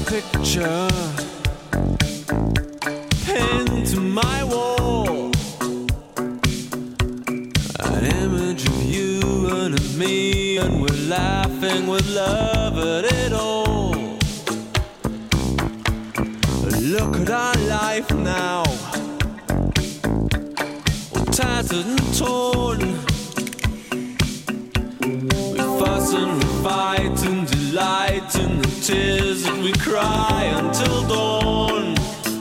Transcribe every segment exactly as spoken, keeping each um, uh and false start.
picture pinned to my wall, an image of you and of me, and we're laughing with love at it all. Look at our life now, all tattered and torn. We fuss and we fight and delight in the tears that we cry until dawn.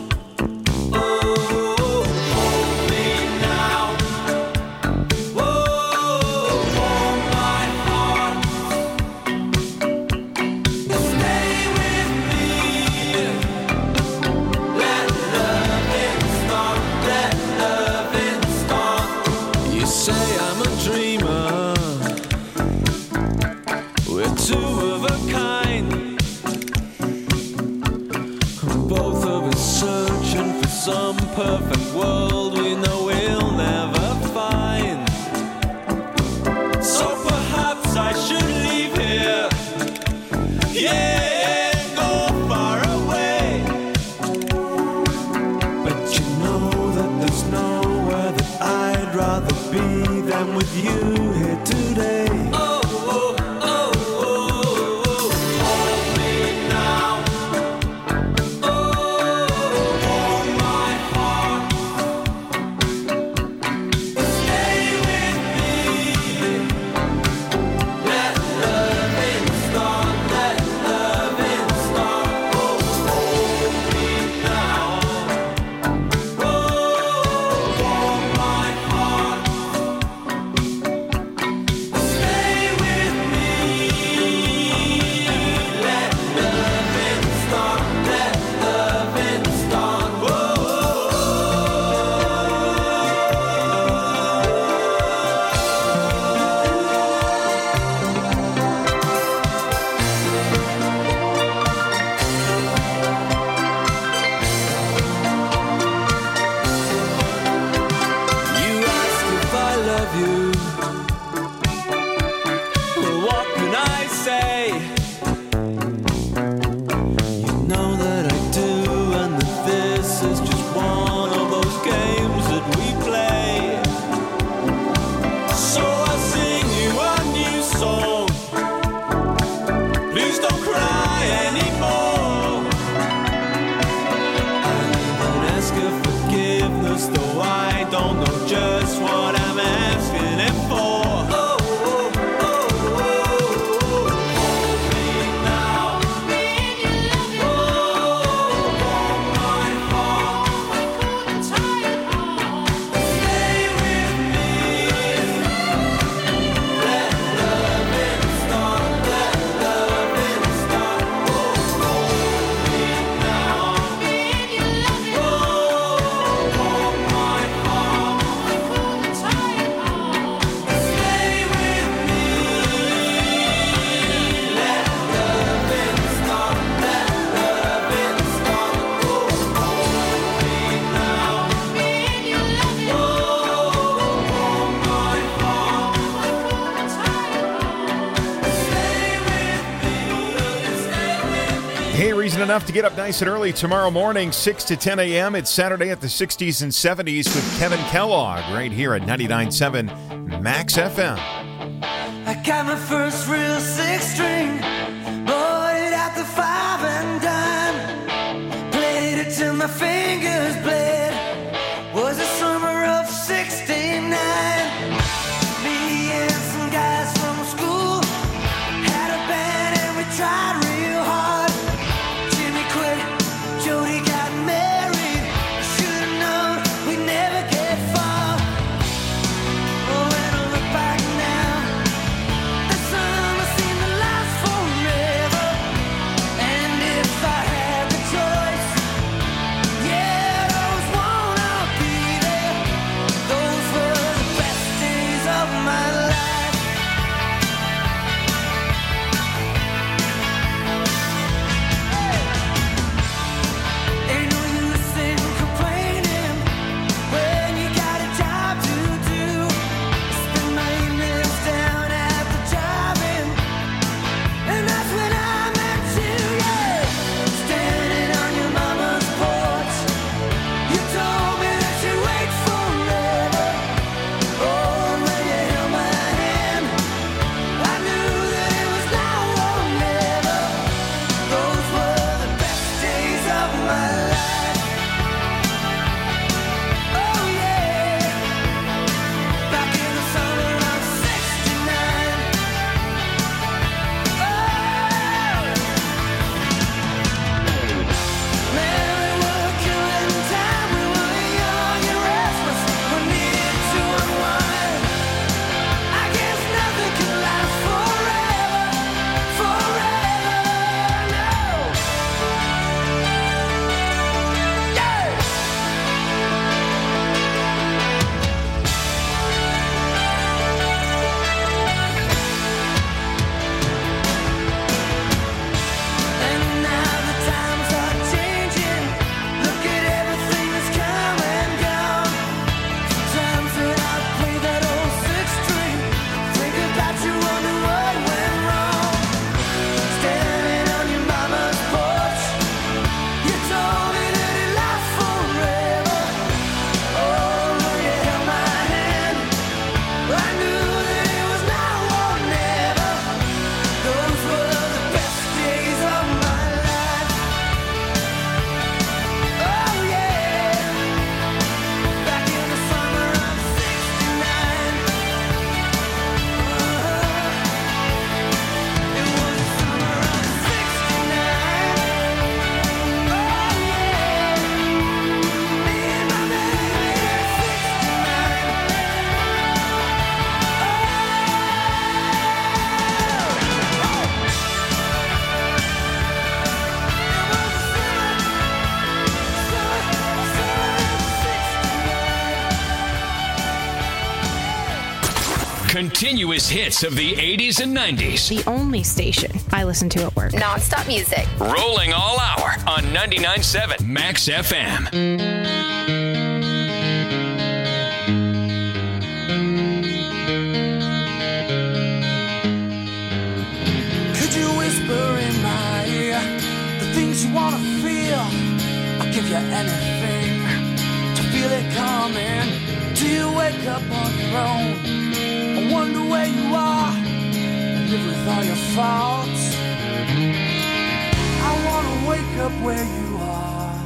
Oh, hold me now. Oh, warm my heart. Stay with me. Let loving start. Let loving start. You say I'm a dreamer. We're two of a kind. Both of us searching for some perfect world we know we'll never find. So perhaps I should leave here. Yeah, go far away. But you know that there's nowhere that I'd rather be than with you here today. Oh, oh, oh, oh, oh. Hold me now. Oh, warm my heart. Stay with me. Let loving start. Let loving start. Oh, hold me now. Oh, warm my heart. Stay with me. Let loving start. Let loving start. Whoa. You ask if I love you. Well, what can I say? You know that I do, and that this is just one of those games that we play. So I sing you a new song. Please don't cry anymore. I even ask your forgiveness, though I don't know just what I'm asking it for. Oh, oh, oh, oh, oh. Hold me now. Oh, warm my heart. Stay with me. Let loving start. Let loving start. Oh, hold me now. Oh, warm my heart. Stay with me. Let loving start. Let loving start. Oh, hold me now. Oh, warm my heart. Stay with me. Stay with me. Hey, reason enough to get up nice and early tomorrow morning, six to ten a.m. It's Saturday at the sixties and seventies with Kevin Kellogg right here at ninety-nine point seven Max F M. I got my first real six string, bought it at the five and dime, played it till my fingers bled. Was the summer of sixty-nine. Me and some guys from school had a band and we tried real hard. Jimmy quit, Jody got married. Should've known we'd never get far. Oh, when I look back now, the summer seemed to last forever. continuous hits of the eighties and nineties. The only station I listen to at work. Non-stop music. Rolling all hour on ninety-nine point seven Max F M. Could you whisper in my ear the things you want to feel? I'll give you anything to feel it coming. Do you wake up on your own? I wonder where you are and live with all your faults. I wanna wake up where you are.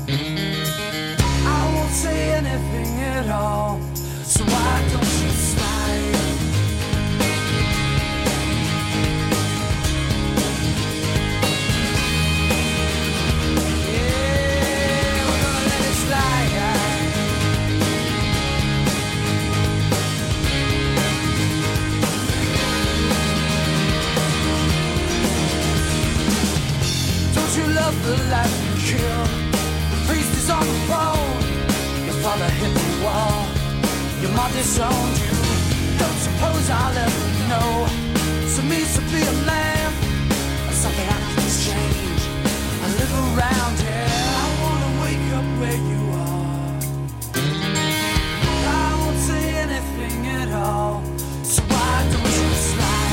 I won't say anything at all, so why don't you slide? Yeah, we're gonna let it slide. You love the life you kill. The priest is on the phone. Your father hit the wall. Your mom disowned you. Don't suppose I'll ever know. So means to be a man, or something I can exchange. I live around here. I wanna wake up where you are. I won't say anything at all. So why don't you slide?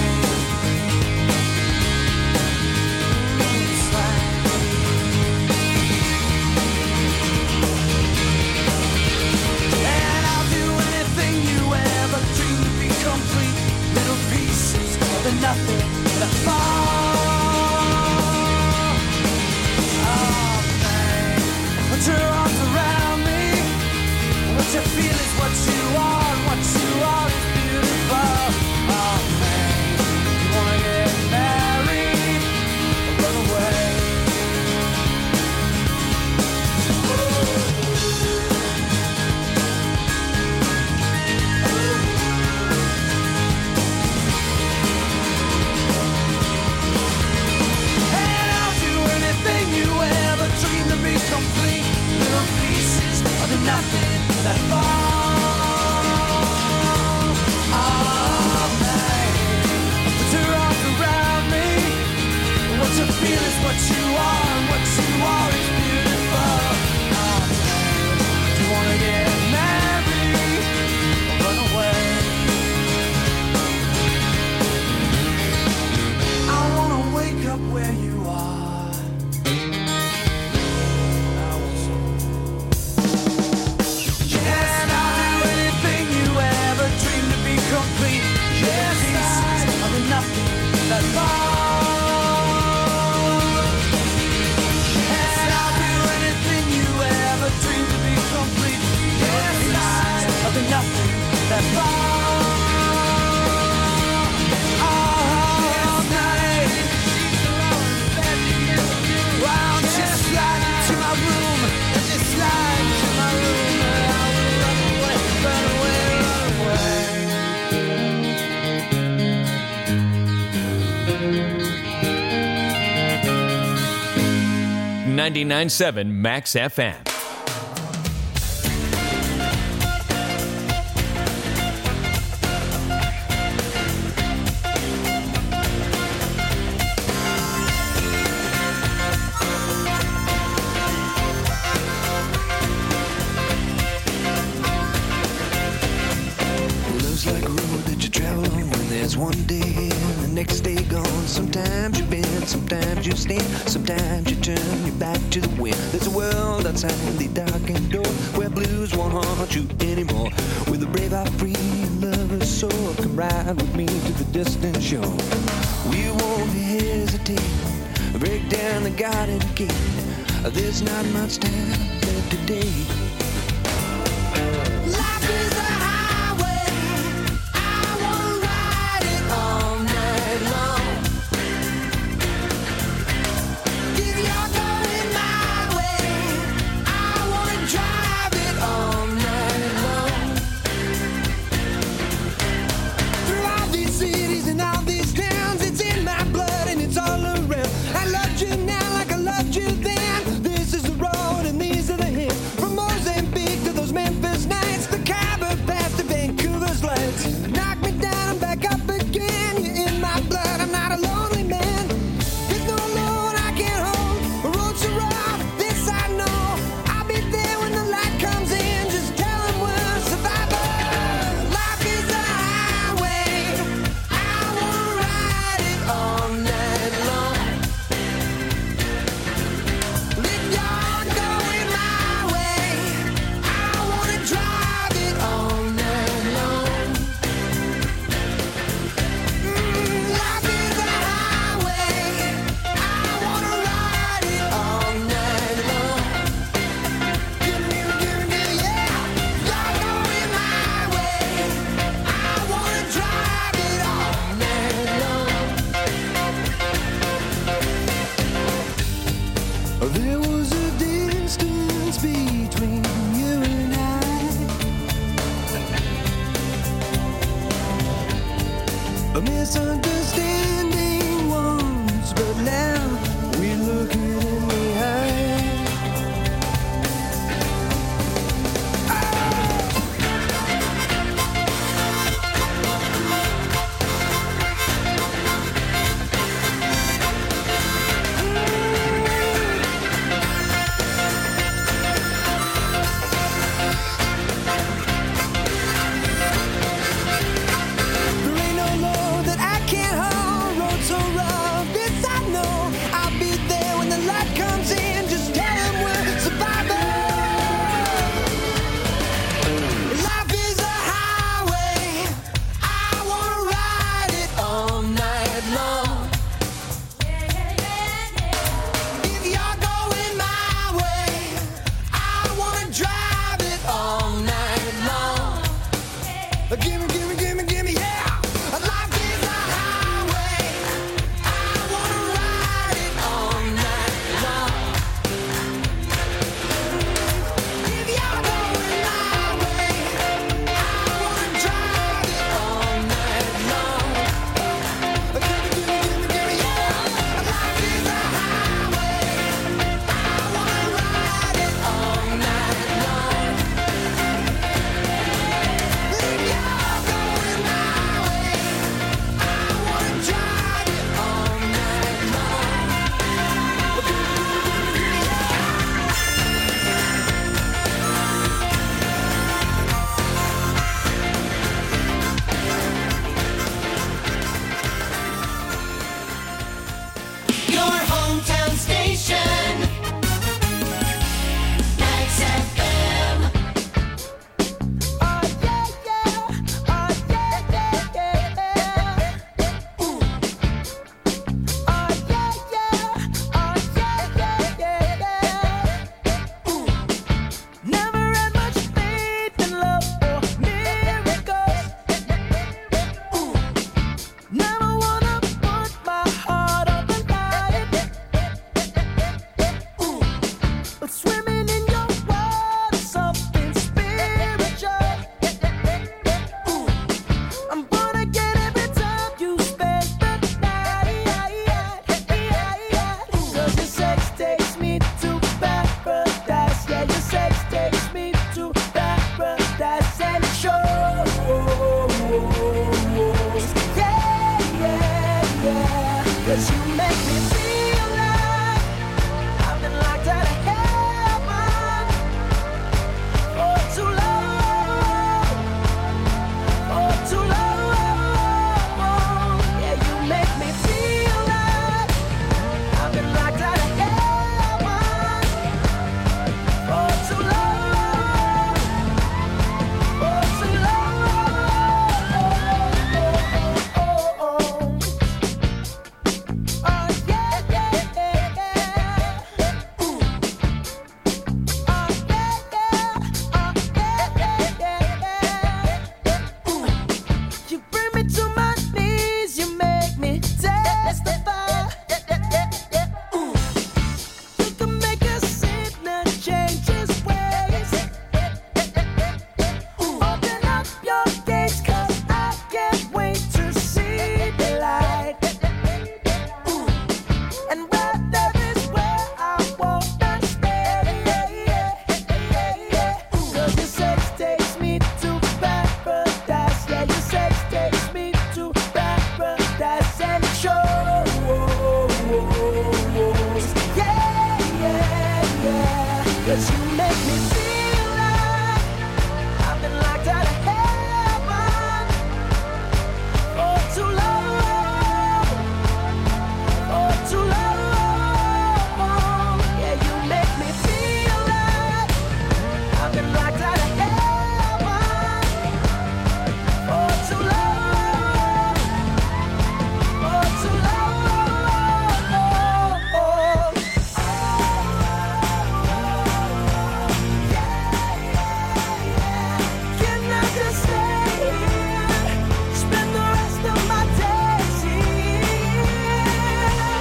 Little pieces of the nothing that fall. Oh man, put your arms around me. What you feel is what you are, and what you are is beautiful. Oh man, you wanna get married or run away? Complete little pieces of the nothing that fall. Oh man, put your arms around me. What you feel is what you are, and what you are is beautiful. Oh man, do you wanna get married or run away? I wanna wake up where you are. Complete, yeah, pieces of the nothing that fall. And I'll do anything you ever dreamed to be complete, yeah, pieces of the nothing that fall. All night, why don't you slide into my room, and just slide into my room, and I will run away, run away, run away. ninety-nine point seven Max F M. Love's like a road that you travel on when there's one day here and the next day gone. Sometimes you bend, sometimes you stand, sometimes you turn your back to the wind. There's a world outside the darkened door where blues won't haunt you anymore. With a brave heart free and lover's soul, come ride with me to the distant shore. We won't hesitate, break down the garden gate. There's not much time left today. Life is a highway, I wanna ride it all night long. If you're going my way, I wanna drive it all night long. Through all these cities and all these towns, it's in my blood and it's all around. I loved you now like I loved you then. This is the road and these are the hills. From Moses 'cause you make me feel like I've been locked out of heaven for too long, for too long. Yeah, you make me feel like I've been locked out of heaven for too long, for too long. Oh, oh, oh. Oh, yeah, yeah, yeah, yeah. Ooh. Oh, yeah, yeah. Oh, yeah, yeah, yeah, yeah. Ooh. You bring me to my knees, you make me testify. Ooh. You can make a sinner change his ways. Ooh. Open up your gates, 'cause I can't wait to see the light. Ooh. And right there is where I wanna stay. Ooh. 'Cause your sex takes me to paradise. Yeah, your sex takes me to paradise, and it shows. Yeah, yeah, yeah. 'Cause you make me feel like I've been locked out of heaven for too long, for too long. Yeah, you make me feel like I've been locked out of heaven for too long, for too long. Can I just stay here, spend the rest of my days here?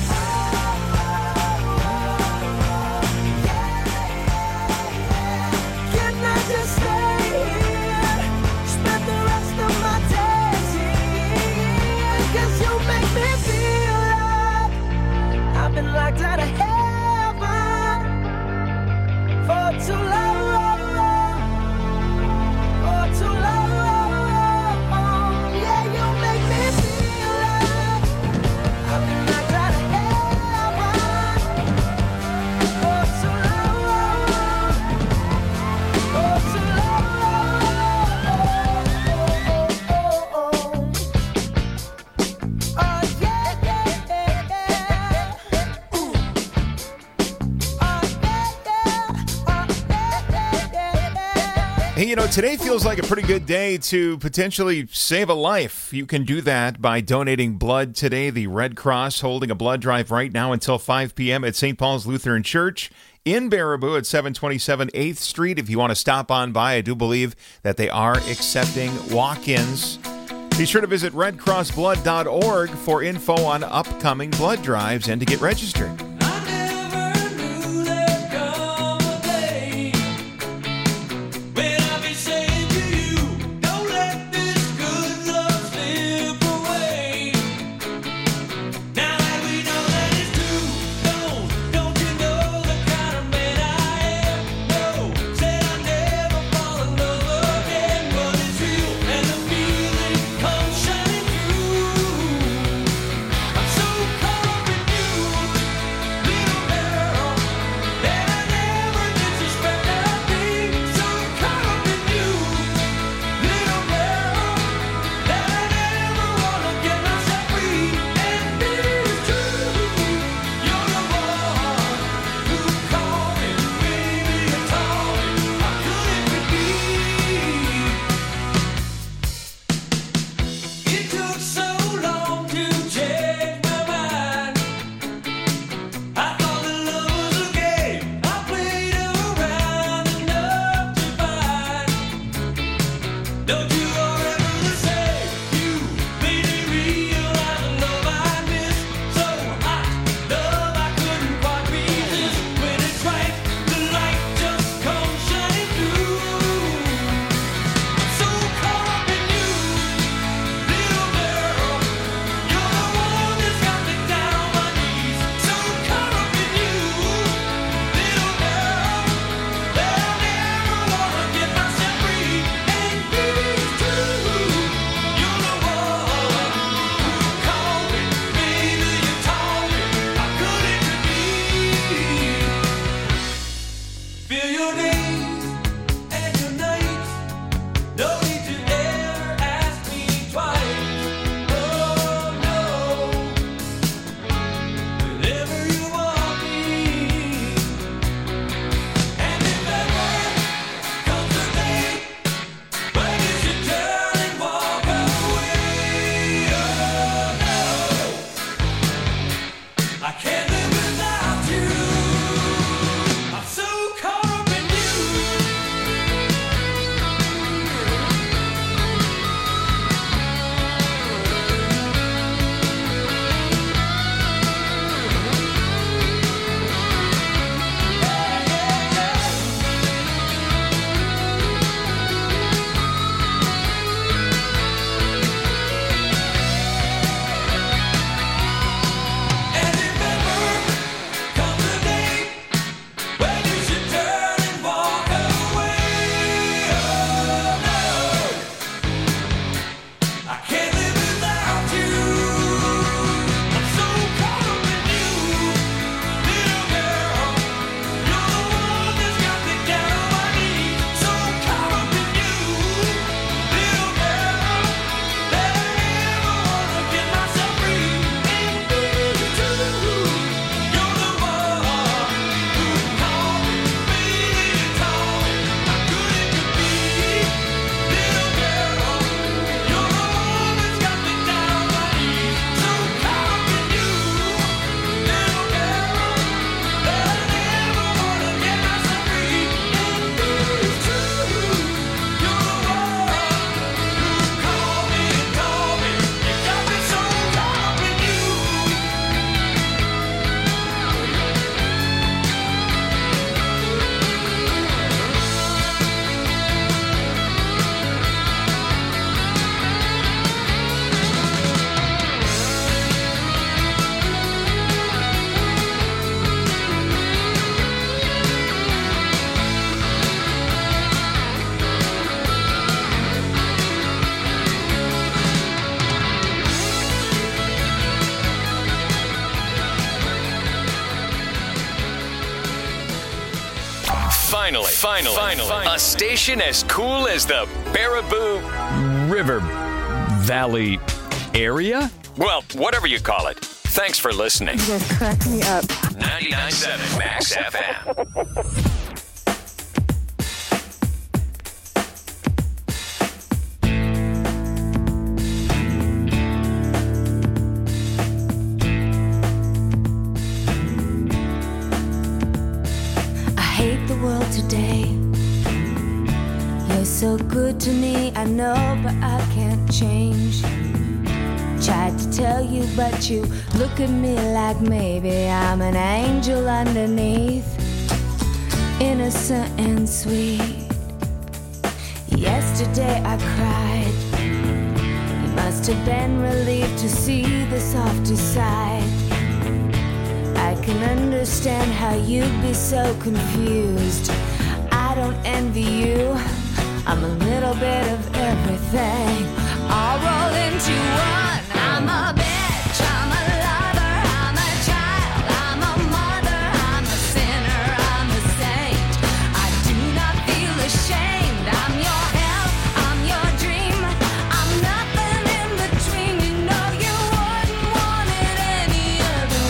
Can I just stay here, spend the rest of my days here? 'Cause you make me feel like I've been locked out of heaven for too long, for too long. Yeah, you make me feel like I've been locked out of heaven for too long, for too long. Oh, yeah, yeah, yeah, yeah. Ooh. Oh, yeah, yeah. Oh, yeah, yeah, yeah, yeah. Hey, you know, today feels like a pretty good day to potentially save a life. You can do that by donating blood today. The Red Cross holding a blood drive right now until five p.m. at Saint Paul's Lutheran Church in Baraboo at seven twenty-seven eighth Street. If you want to stop on by, I do believe that they are accepting walk-ins. Be sure to visit red cross blood dot org for info on upcoming blood drives and to get registered. I never knew there'd come a day when I'd be saying to you, don't let this good love slip away. Now that we know that it's true, don't, don't you know the kind of man I am? No, said I'd never fall in love again, but it's real and the feeling comes shining through. I'm so caught up in you. Finally, finally, finally, a station as cool as the Baraboo River Valley area? Well, whatever you call it. Thanks for listening. You guys crack me up. ninety-nine point seven Max F M. Today, you're so good to me, I know, but I can't change. Tried to tell you, but you look at me like maybe I'm an angel underneath, innocent and sweet. Yesterday I cried, you must have been relieved to see the softer side. I can understand how you'd be so confused. I don't envy you, I'm a little bit of everything, all rolled into one. I'm a bitch, I'm a lover, I'm a child, I'm a mother, I'm a sinner, I'm a saint. I do not feel ashamed, I'm your help, I'm your dream, I'm nothing in between. You know you wouldn't want it any other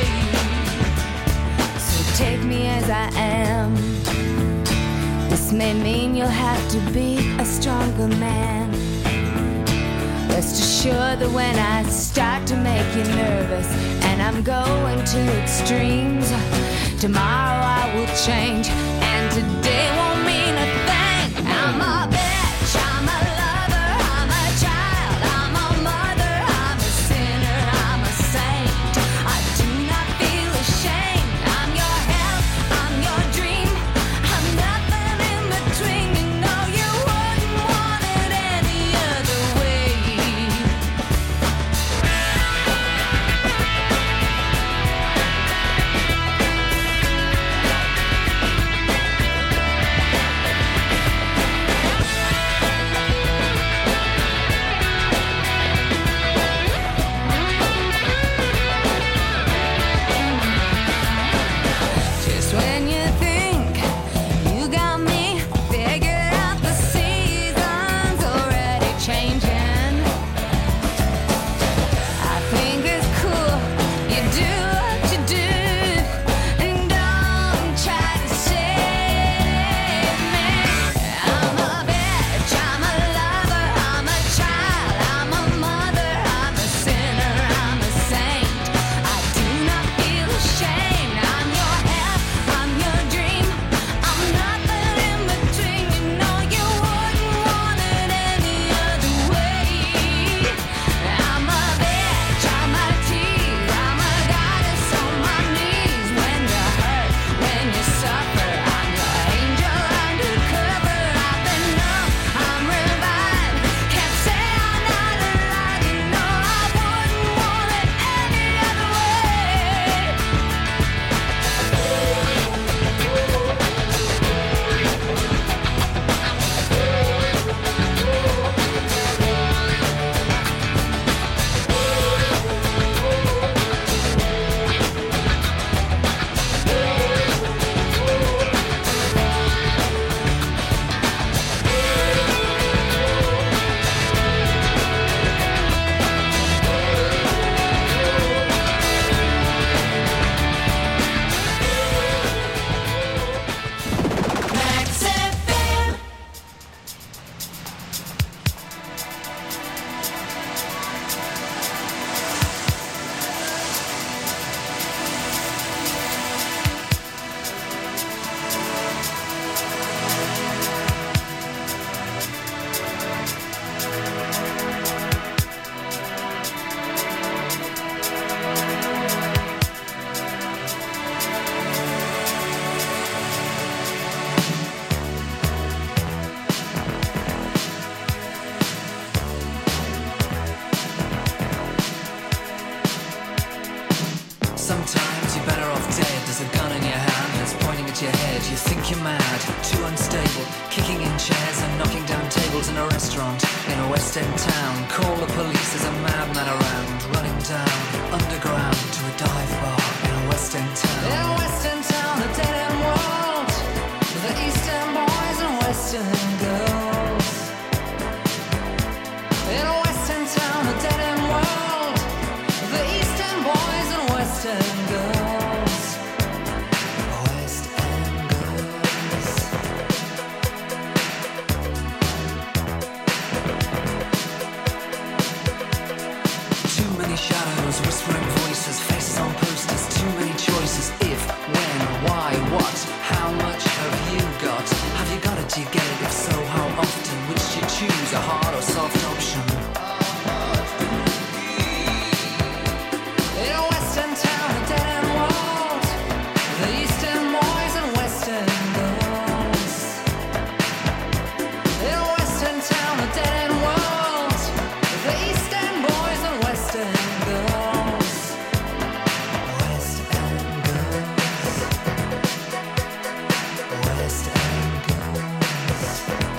way. So take me as I am. This may mean you'll have to be a stronger man. Rest assured that when I start to make you nervous and I'm going to extremes, tomorrow I will change and today won't mean a thing. I'm a bitch, I'm a lover, I'm a child, I'm a mother, I'm a sinner, I'm a saint. I do not feel ashamed, I'm your help, I'm your dream, I'm nothing in between. You know you wouldn't want it any other way. Just when you think you got me figured out, the season's already changing. I think it's cool you do what you do and don't try to save me. I'm a bitch, I'm a lover, I'm a child, I'm a mother, I'm a sinner, I'm a saint. I do not feel ashamed, I'm your help, I'm your dream, I'm nothing in between. You know you wouldn't want it any other way. I'm a bitch, I'm a tease, I'm a goddess on my knees. When you hurt, when you suffer, I'm your angel undercover. I've been numb, I'm revived, can't say I'm not alive. You know I wouldn't want it any other way. Max F M. Sometimes you're better off dead. There's a gun in your hand and it's pointing at your head. You think you're mad, too unstable, kicking in chairs and knocking down tables in a restaurant in a West End town. Call the police, there's a madman around, running down underground to a dive bar in a West End town. In a West End town, a dead end world. The East Western girls. West End girls. Too many shadows, whispering voices, faces on posters, too many choices. If, when, why, what, how much have you got? Have you got it, do you get it? If so, how often? Which do you choose, a hard or soft option? In a western town, a dead end world, the eastern boys and western girls. In a western town, a dead end world, the eastern boys and western girls. West End girls. West End girls.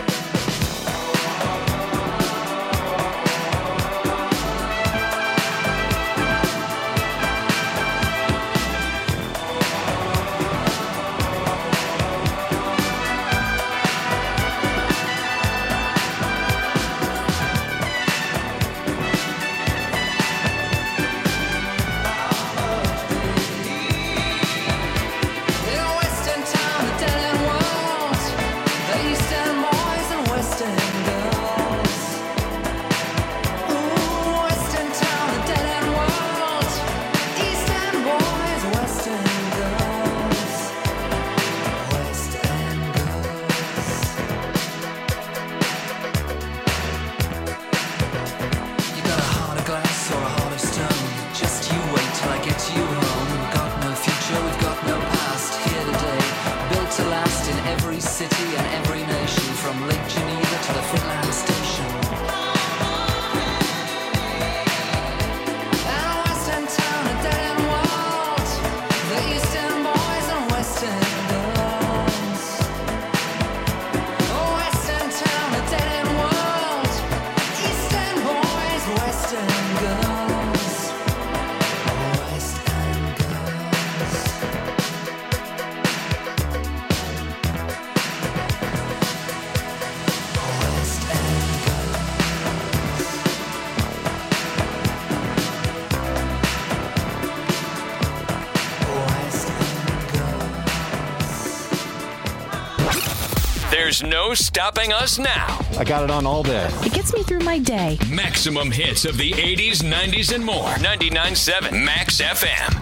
In a western town, a dead end world, the eastern boys and western girls. Ooh, western town, a dead end world, eastern boys, western girls. West End girls. You got a heart of glass or a heart of stone. Just you wait till I get you home. We've got no future, we've got no past. Here today, built to last in every city and every nation, from Lake Geneva to the Finland station. And a western town, a dead end world, the eastern boys and western girls. A western town, a dead end world, eastern boys, western girls. West End girls. West End girls. West End girls. There's no stopping us now. I got it on all day. It gets me through my day. Maximum hits of the eighties, nineties, and more. ninety-nine point seven Max F M.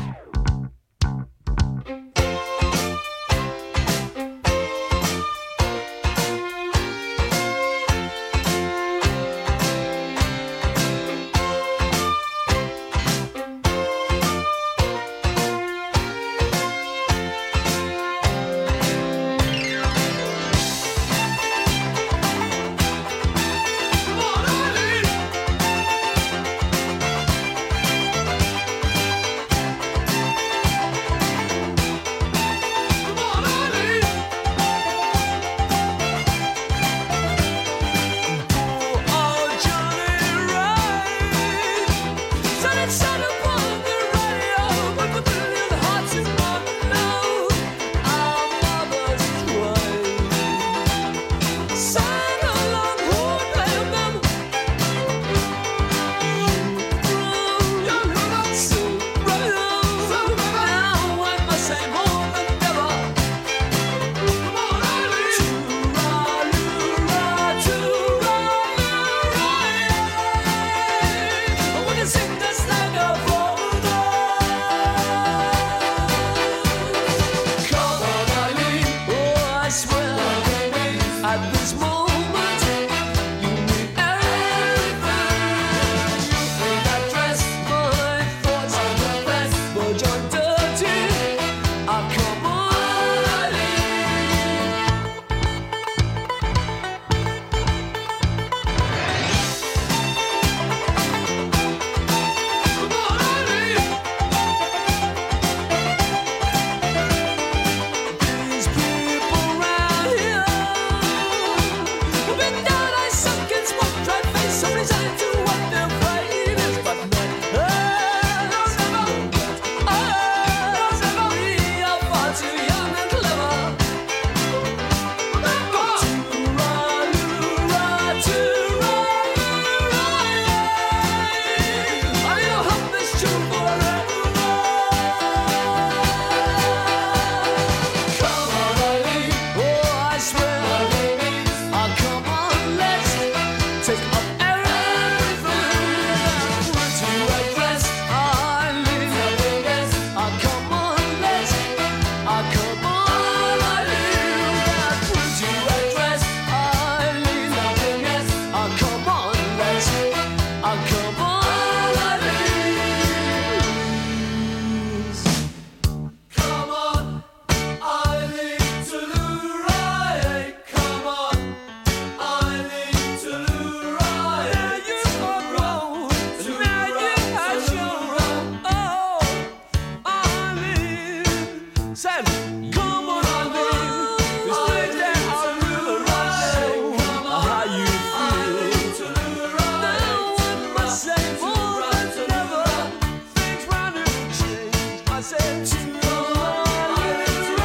Said, come on, Eileen, this place that I really like. How you feel? Now I must say more than ever. Things round and change. I said, come on, Eileen,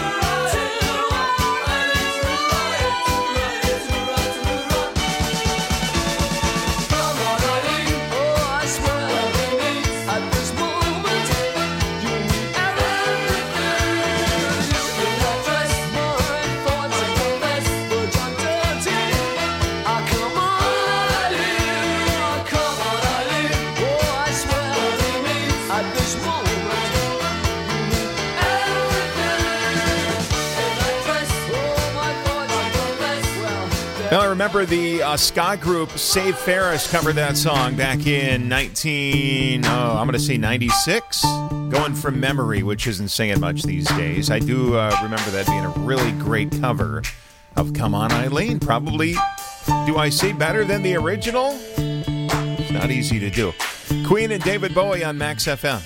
come on, Eileen. Oh, I swear, at this moment, you need everything. In that dress, more and thoughts and confess, but John dirty. Ah, come on, Eileen, ah, come on, Eileen. Oh, I swear, at this moment, you need everything. In that dress, oh, my thoughts and confess, well, Now, I remember the uh, ska group Save Ferris covered that song back in nineteen, oh, I'm going to say ninety-six. Going from memory, which isn't saying much these days. I do uh, remember that being a really great cover of Come On Eileen. Probably, do I say better than the original? It's not easy to do. Queen and David Bowie on Max F M.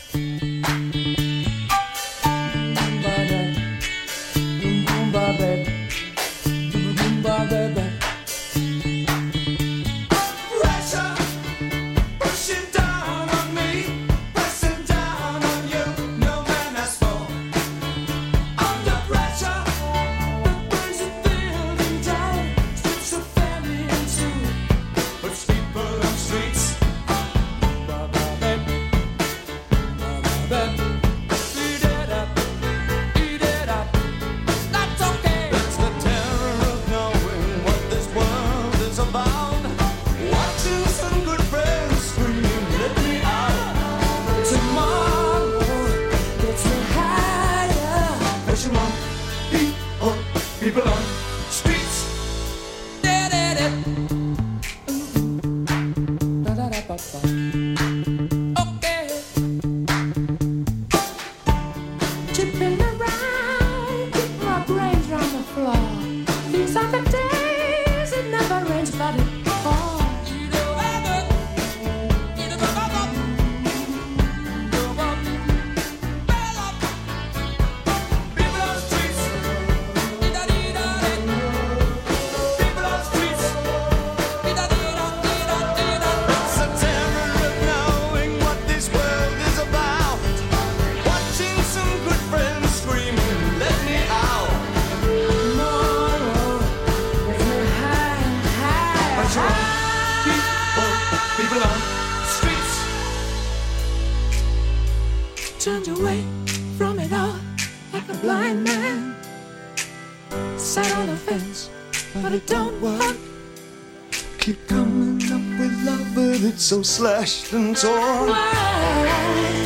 Pressure pushing down on me, pressing down on you. No man has fallen under pressure. The burns are building down, strips of family and two, puts people on streets. Eat it up, eat it up. That's okay. That's the terror of knowing what this world is about. Watching some good friends screaming, let me out. Tomorrow gets me higher. Pushing on people, people on streets. Okay. Chipping around, keep my brains round the floor. These are the days it never rains, but it falls. People on streets. People on streets. It's the terror of knowing what this world is about. Watching some good friends screaming, let me out. Tomorrow gets me high, high. People, people on streets. Turned away from it all like a blind man. Sat on the fence, but it don't work. Keep coming up with love, but it's so slashed and torn. Why?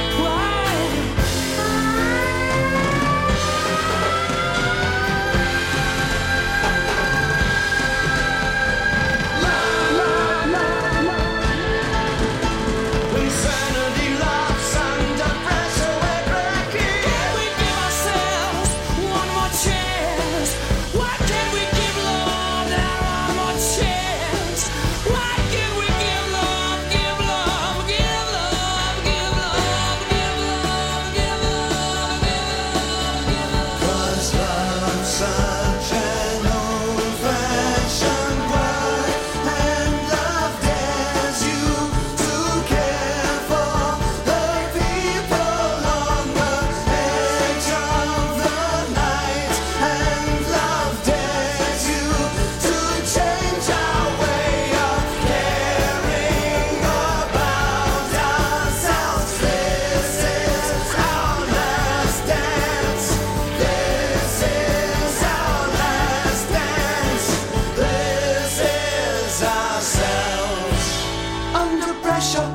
Insanity laughs under pressure, we're breaking. Can we give ourselves one more chance? Why can't we give love that one more chance? Why can't we give love, give love, give love, give love, give love, give love, give love? 'Cause love's such an old-fashioned word, and love dares you to care for the people on the edge of the night, and love dares you to change our way of caring about ourselves. This is our last dance. This is our last dance. This is ourselves. Under pressure.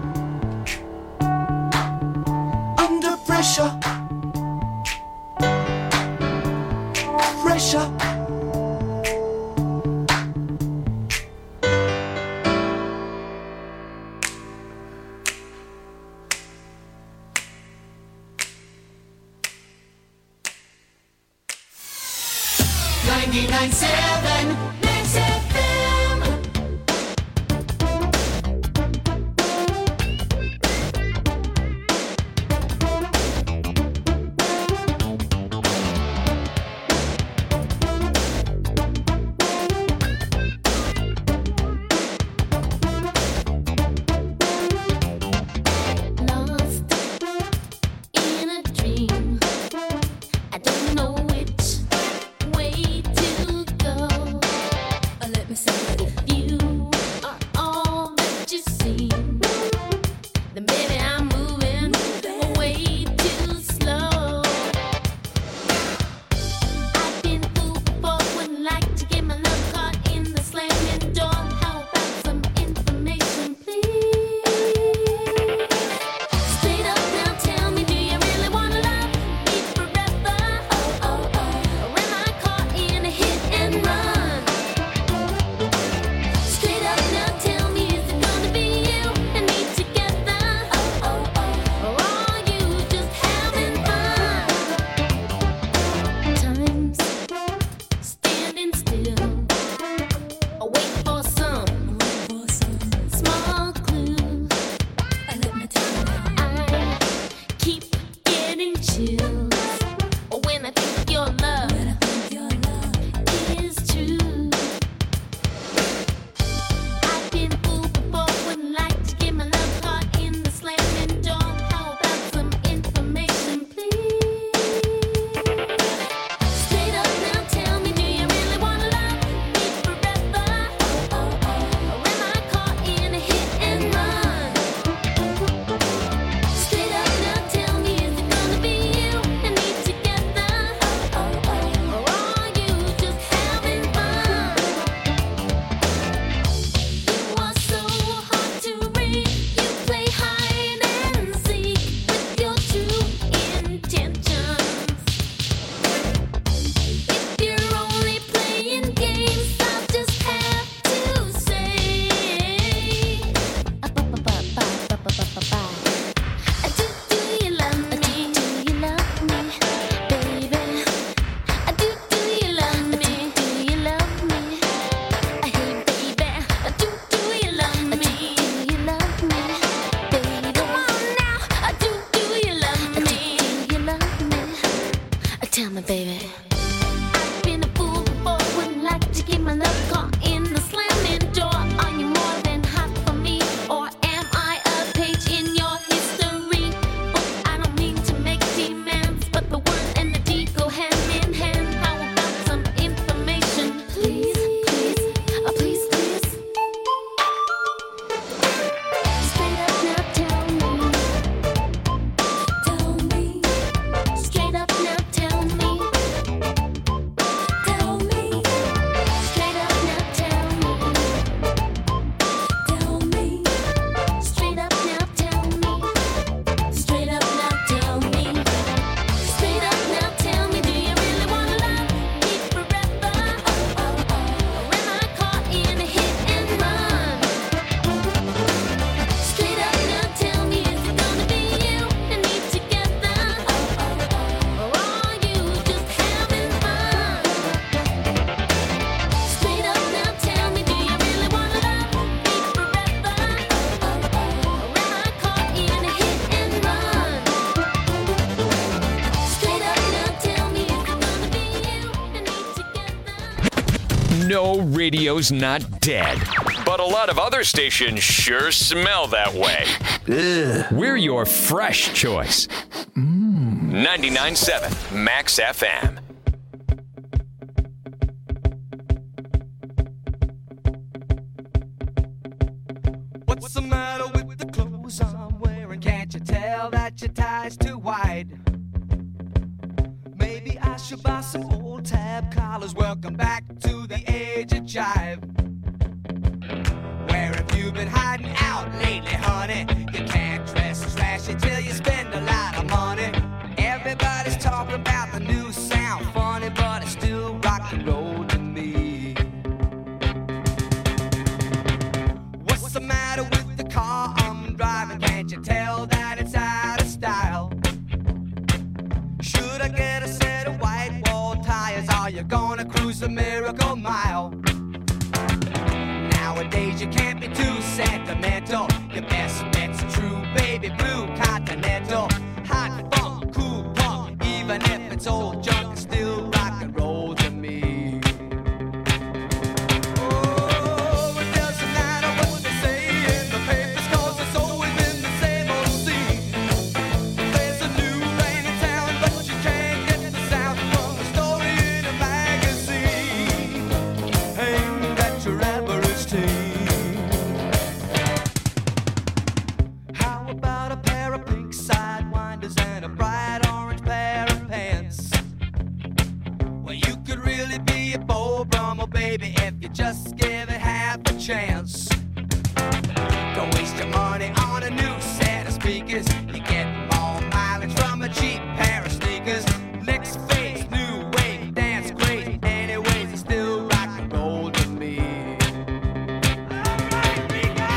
Under pressure. Pressure. ninety-nine seven Mix F M. getting chills when I think your love is true. I've been fooled before, wouldn't like to get my love caught in the slamming door. How about some information, please? Straight up now, tell me, do you really wanna love me forever? Or am I caught in a hit and run? Straight up now, tell me, is it gonna be you and me together? Or are you just having fun? You are so hard to read. You play hide and seek with your true intentions. If you're only playing games, I'll just have to say, ba-ba-ba-ba-ba-ba-ba-ba. Do do you love me? Do you love me, baby? Do do you love me? Do you love me? Hey, baby. Do do you love me? Do you love me, baby? Come on now. Do do you love me? Do you love me? Tell me, baby. I've been a fool before, wouldn't like to get my love caught in the slamming door. Are you more than hot for me, or am I a page in your history book? I don't mean to make demands, but the word and the deed go hand in hand. How about some information, please, please, oh please, please? Straight up now, tell me, tell me. Straight up now, tell me. Tell me. Straight up now, tell me. Tell me. Straight up now, tell me. Straight up now, tell me. Straight up now, tell me, do you really wanna love me forever? Or am I caught in a hit and run? Straight up now, tell me, is it gonna be you and me together? Or are you just having fun? Straight up now, tell me, do you really wanna love me forever? Or am I caught in a hit and run? Straight up now, tell me, is it gonna be you and me together? No, radio's not dead. But a lot of other stations sure smell that way. We're your fresh choice. ninety-nine point seven Max F M. What's the matter with the clothes I'm wearing? Can't you tell that your tie's too wide? Maybe I should buy some old tab collars. Welcome back to the age of jive. Where have you been hiding out lately, honey? You can't dress trashy till you spend a lot of money. Everybody's talking about the new sound, funny, but it's still rock and roll to me. What's the matter with the car I'm driving? Can't you tell that it's out of style? Should I get a set of white wall tires? Are you gonna cruise the Miracle Mile? Nowadays you can't be too sentimental. Your best bet's a true baby blue Continental. Hot funk, cool punk, even if it's old junk, it's still rock and roll to me. Oh, it doesn't matter what they say in the papers, 'cause it's always been the same old scene. There's a new rain in town, but you can't get the sound from a story in a magazine aimed at your average teen. How about a pair of pink sidewinders and a bright orange pair of pants? Well, you could really be a Beau Brummel, baby, if you just give it half a chance. Don't waste your money on a new set of speakers. You get more mileage from a cheap pair of sneakers. Next phase, new wave, dance great. Anyways, it's still rock and roll to me. Alright, we go!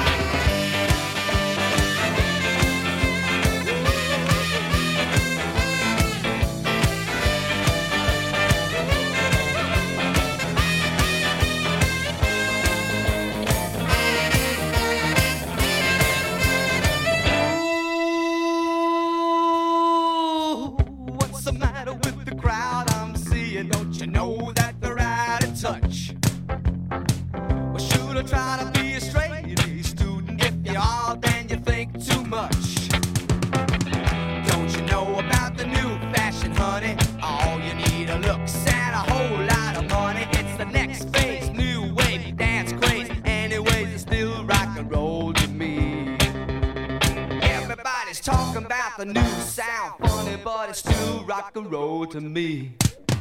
you know that they're out of touch? Well, should I try to be a straight A student? If you are, then you think too much. Don't you know about the new fashion, honey? All you need are looks and a whole lot of money. It's the next phase, new wave, dance craze. Anyways, it's still rock and roll to me. Everybody's talking about the new sound, funny, but it's still rock and roll to me.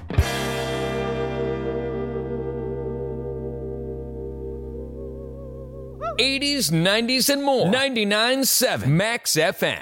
eighties, nineties, and more. ninety-nine point seven Max F M.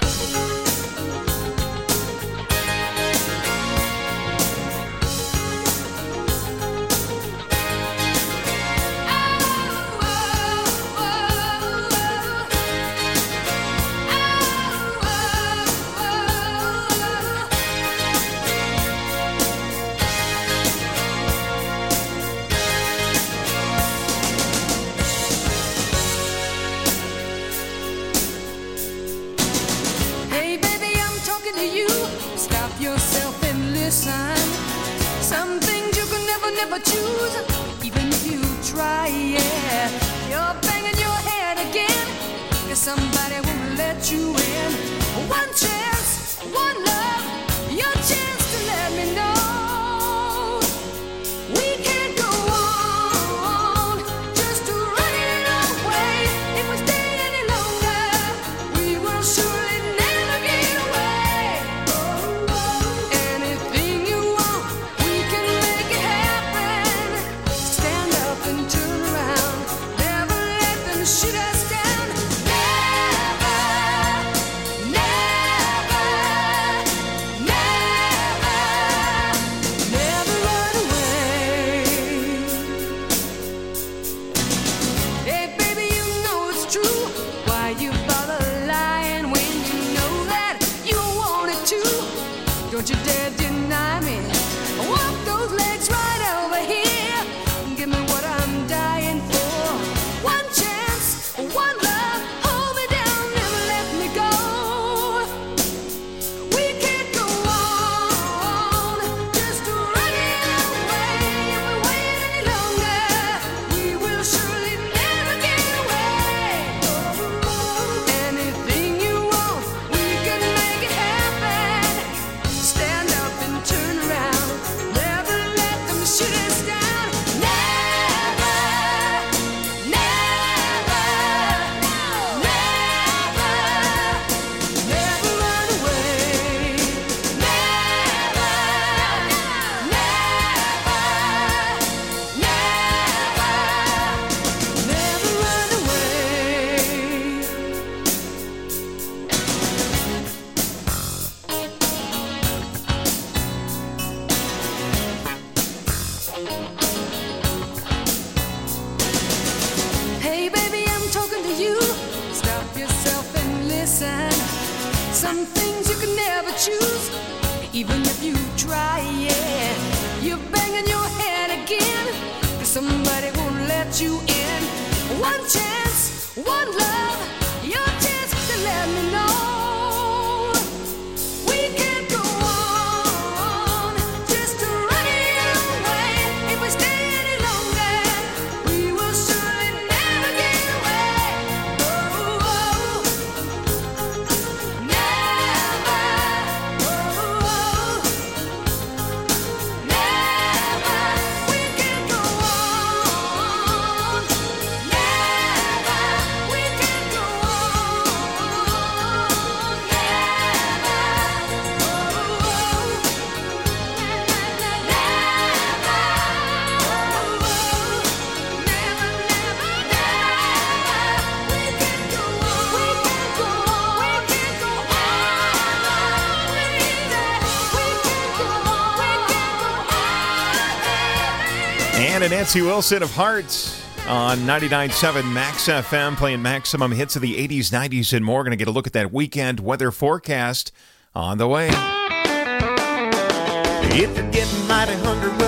Hey baby, I'm talking to you. Stop yourself and listen. Some things you can never, never choose, even if you try, yeah. You're banging your head again, 'cause somebody won't let you in. One chance, one love, your chance to let me know. We can't go on just to run it away. If we stay any longer, we will surely never get away. Anything you want, we can make it happen. Stand up and turn around. Never let them shoot us down. Never, never, never, never run away. Hey baby, you know it's true. Why you bother lying when you know that you want it too? Don't you dare deny me. Walk those legs right over here. Give me what I'm dying for. One chance, one love. Hold me down, never let me go. We can't go on just to run it away. If we wait any longer, we will surely never get away. Anything you want, we can make it happen. Stand up and turn around. Never let them shoot us down. Never, never, never, never run away. Never, never, never, never run away. Hey baby, I'm talking to you. Stop yourself and listen. Some things you can never choose, even if you try, yeah. You're banging your head again, 'cause somebody won't let you in. One chance, one love, your chance to let me know. We can't go on just to run it away. If we stay any longer, we will surely never get away. Oh, oh, never. Oh, oh, never. We can't go on. Never. We can't go on. And a Nancy Wilson of Heart on ninety-nine point seven Max F M, playing maximum hits of the eighties, nineties, and more. Going to get a look at that weekend weather forecast on the way. If you're getting mighty hungry, well, the best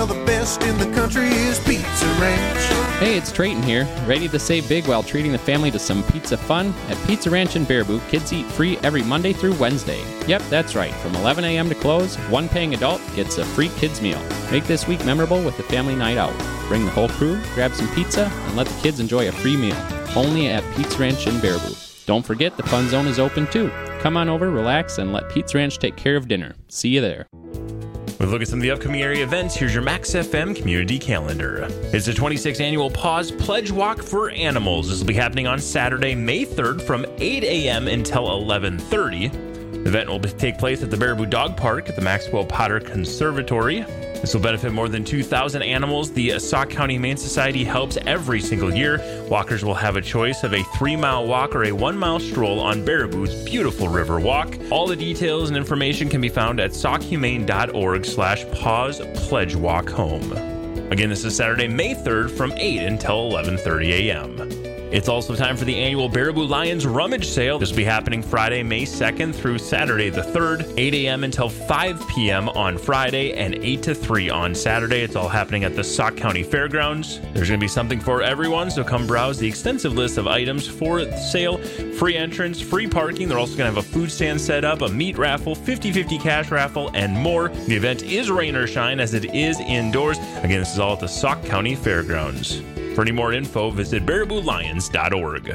best in the country is Pizza Ranch. Hey, it's Trayton here, ready to save big while treating the family to some pizza fun. At Pizza Ranch in Baraboo, kids eat free every Monday through Wednesday. Yep, that's right. From eleven a.m. to close, one paying adult gets a free kids meal. Make this week memorable with a family night out. Bring the whole crew, grab some pizza, and let the kids enjoy a free meal. Only at Pizza Ranch in Baraboo. Don't forget the fun zone is open too. Come on over, relax, and let Pizza Ranch take care of dinner. See you there. With a look at some of the upcoming area events, here's your Max F M community calendar. It's the twenty-sixth annual Paws Pledge Walk for Animals. This will be happening on Saturday, May third from eight a.m. until eleven thirty. The event will take place at the Baraboo Dog Park at the Maxwell Potter Conservatory. This will benefit more than two thousand animals. The Sauk County Humane Society helps every single year. Walkers will have a choice of a three-mile walk or a one-mile stroll on Baraboo's beautiful river walk. All the details and information can be found at sauchumane.org slash pause pledge walk home. Again, this is Saturday, May third from eight until eleven thirty a.m. It's also time for the annual Baraboo Lions Rummage Sale. This will be happening Friday, May second through Saturday the third, eight a.m. until five p.m. on Friday and eight to three on Saturday. It's all happening at the Sauk County Fairgrounds. There's going to be something for everyone, so come browse the extensive list of items for the sale. Free entrance, free parking. They're also going to have a food stand set up, a meat raffle, fifty-fifty cash raffle, and more. The event is rain or shine as it is indoors. Again, this is all at the Sauk County Fairgrounds. For any more info, visit baraboo lions dot org.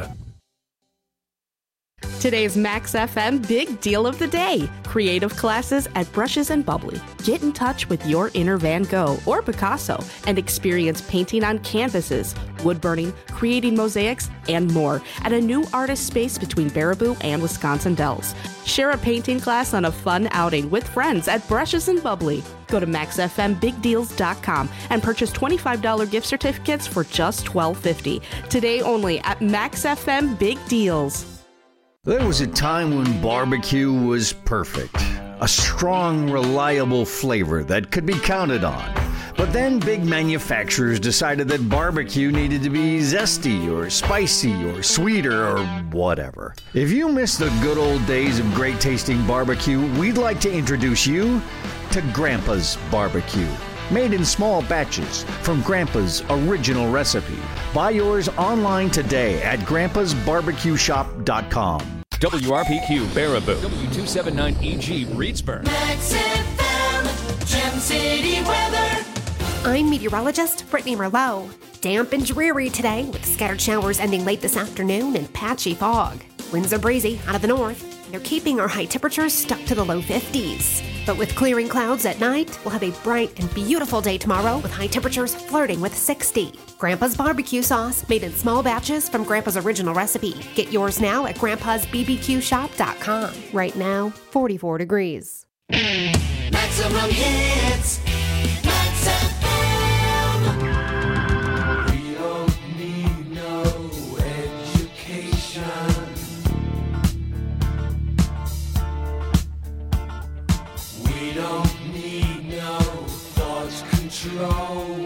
Today's Max F M Big Deal of the Day. Creative classes at Brushes and Bubbly. Get in touch with your inner Van Gogh or Picasso and experience painting on canvases, wood burning, creating mosaics, and more at a new artist space between Baraboo and Wisconsin Dells. Share a painting class on a fun outing with friends at Brushes and Bubbly. Go to max f m big deals dot com and purchase twenty-five dollars gift certificates for just twelve fifty. Today only at Max F M Big Deals. There was a time when barbecue was perfect. A strong, reliable flavor that could be counted on. But then big manufacturers decided that barbecue needed to be zesty or spicy or sweeter or whatever. If you miss the good old days of great tasting barbecue, we'd like to introduce you to Grandpa's Barbecue. Made in small batches from Grandpa's original recipe. Buy yours online today at grandpas barbecue shop dot com. W R P Q Baraboo. W two seventy-nine E G Reedsburg. Max F M, Gem City weather. I'm meteorologist Brittany Merlot. Damp and dreary today with scattered showers ending late this afternoon and patchy fog. Winds are breezy out of the north. They're keeping our high temperatures stuck to the low fifties. But with clearing clouds at night, we'll have a bright and beautiful day tomorrow with high temperatures flirting with sixty. Grandpa's barbecue sauce made in small batches from Grandpa's original recipe. Get yours now at grandpas b b q shop dot com. Right now, forty-four degrees. Maximum hits. Max F M. We don't need no education. We don't need no thought control.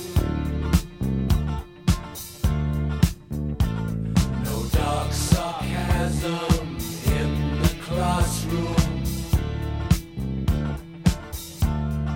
No dark sarcasm in the classroom.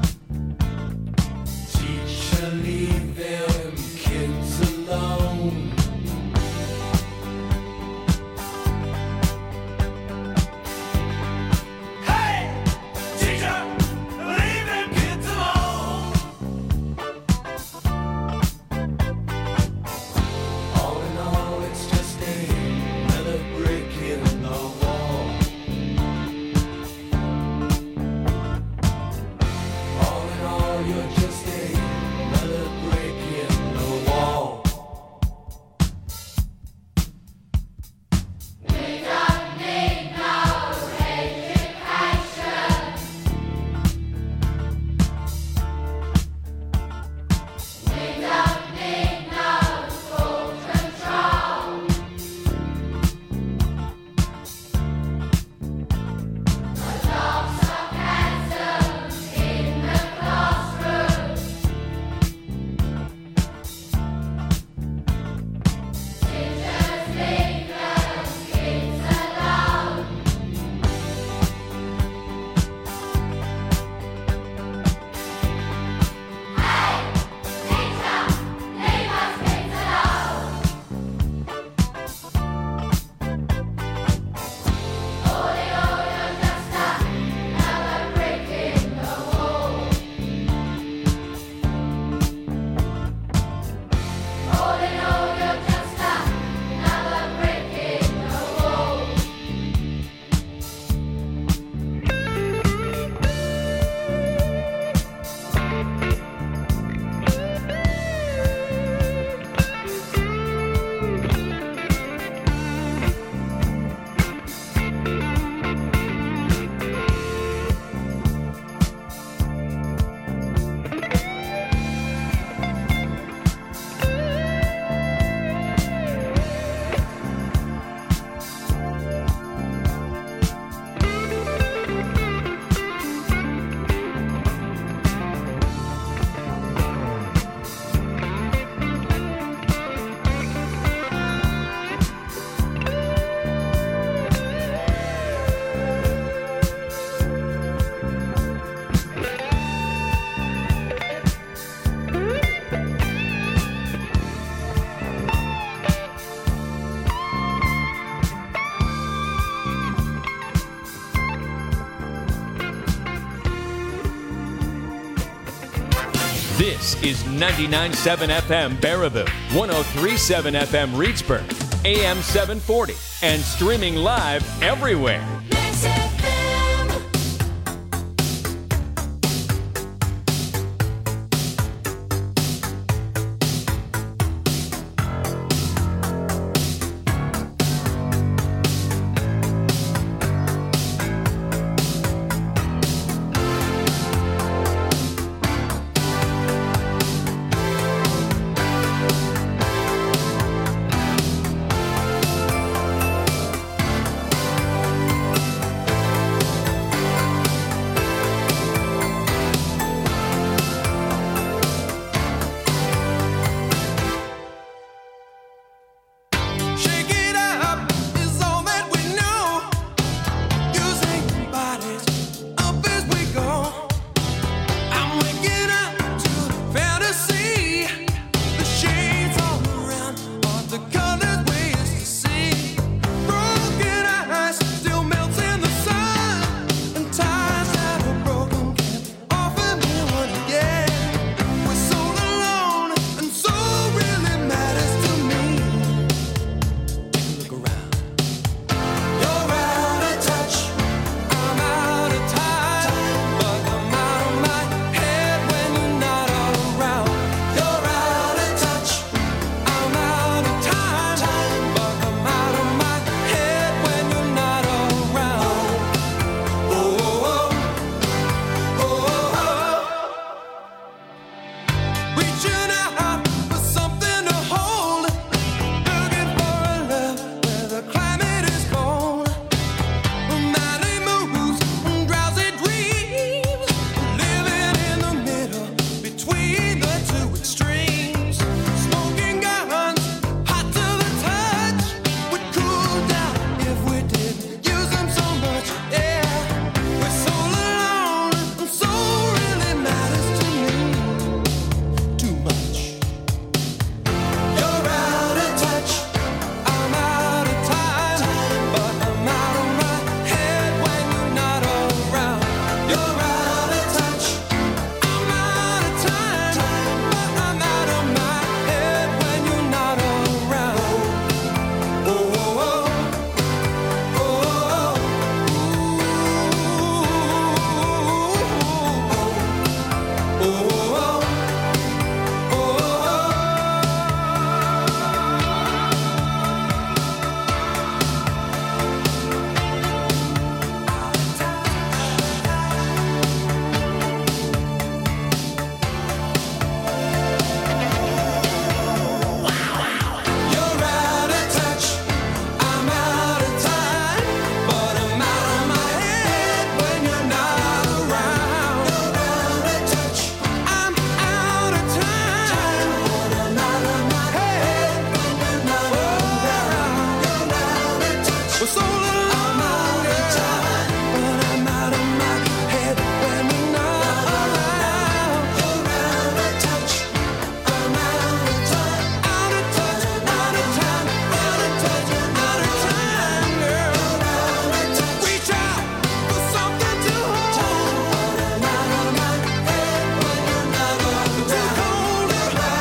This is ninety-nine point seven F M Baraboo, one oh three point seven F M Reedsburg, A M seven forty, and streaming live everywhere.